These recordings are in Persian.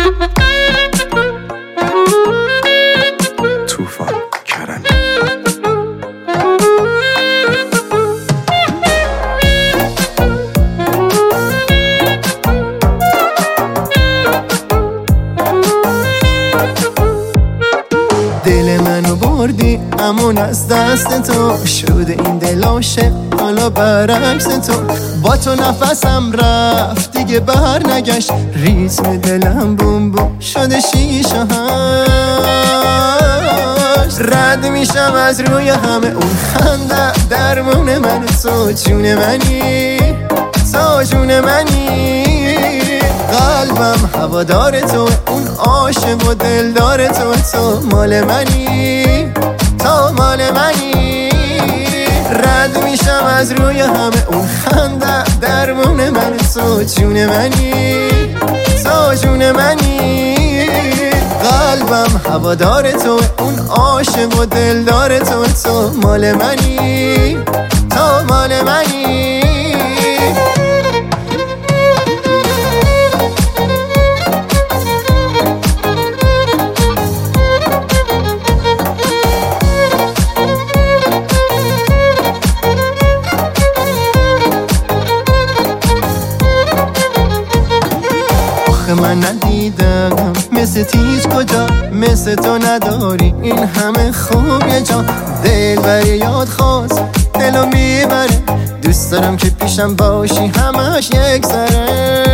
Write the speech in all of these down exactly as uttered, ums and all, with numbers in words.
طوفان کرمی. دل منو بردی امون از دست تو، شده این دل عاشق حالا برعکس تو. با تو نفسم رفت دیگه بر نگشت، ریتم دلم بوم بوم شده شیشه هاش. رد میشم از روی همه اون خنده، درمون من تو جون منی، تو جون منی. قلبم هوادار تو، اون عاشق و دلدار تو، تو مال منی، تو مال منی. رد میشم از روی همه اون خنده، درمون من تو جون منی، تو جون منی. قلبم هوادار تو، اون عاشق و دلدار تو، تو مال منی، تو مال منی. من ندیدم مثل تیز کجا، مثل تو نداری این همه خوب یه جا. دل بری یاد خواست دلو میبره، دوست دارم که پیشم باشی همش یک سره.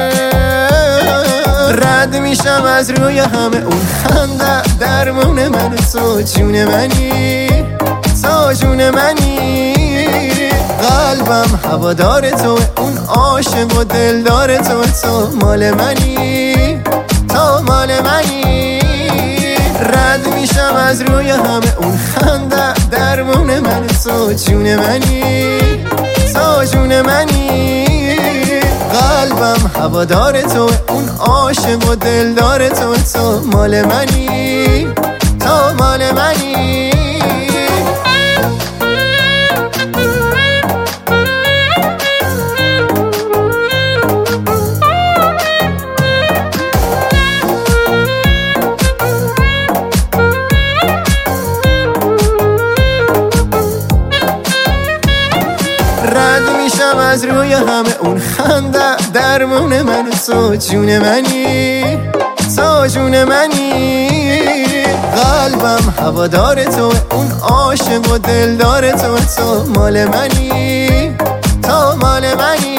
رد میشم از روی همه اون خنده، درمون من تو جون منی، تو جون منی. قلبم هوادار تو، اون عاشق و دلدار تو، تو مال منی، تو مال منی. رد میشم از روی همه اون خنده، درمون من تو جون منی، تو جون منی. قلبم هوادار تو، اون عاشق و دلدار تو، تو مال منی، تو مال منی. رد میشم از روی همه اون خنده، درمون من تو جون منی، تو جون منی. قلبم هوادار تو، اون عاشق و دلدار تو، تو مال منی، تو مال منی.